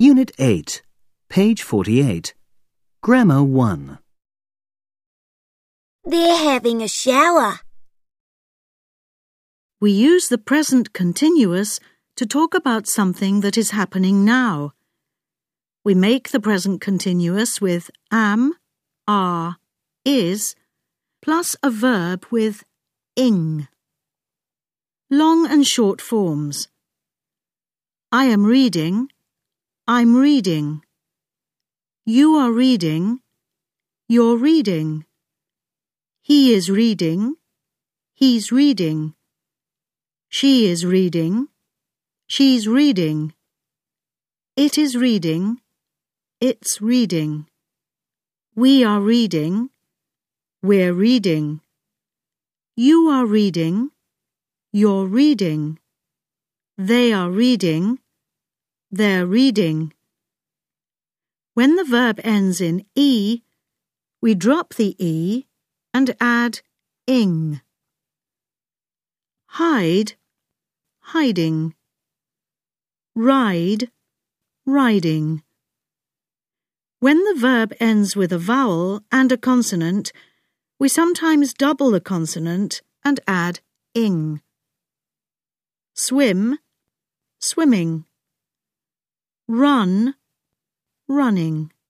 Unit 8, page 48. Grammar 1. They're having a shower. We use the present continuous to talk about something that is happening now. We make the present continuous with am, are, is, plus a verb with ing. Long and short forms. I am reading, I'm reading. You are reading, you're reading. He is reading, he's reading. She is reading, she's reading. It is reading, it's reading. We are reading, we're reading. You are reading, you're reading. They are reading, they're reading. When the verb ends in E, we drop the E and add ing. Hide, hiding. Ride, riding. When the verb ends with a vowel and a consonant, we sometimes double the consonant and add ing. Swim, swimming. Run, running.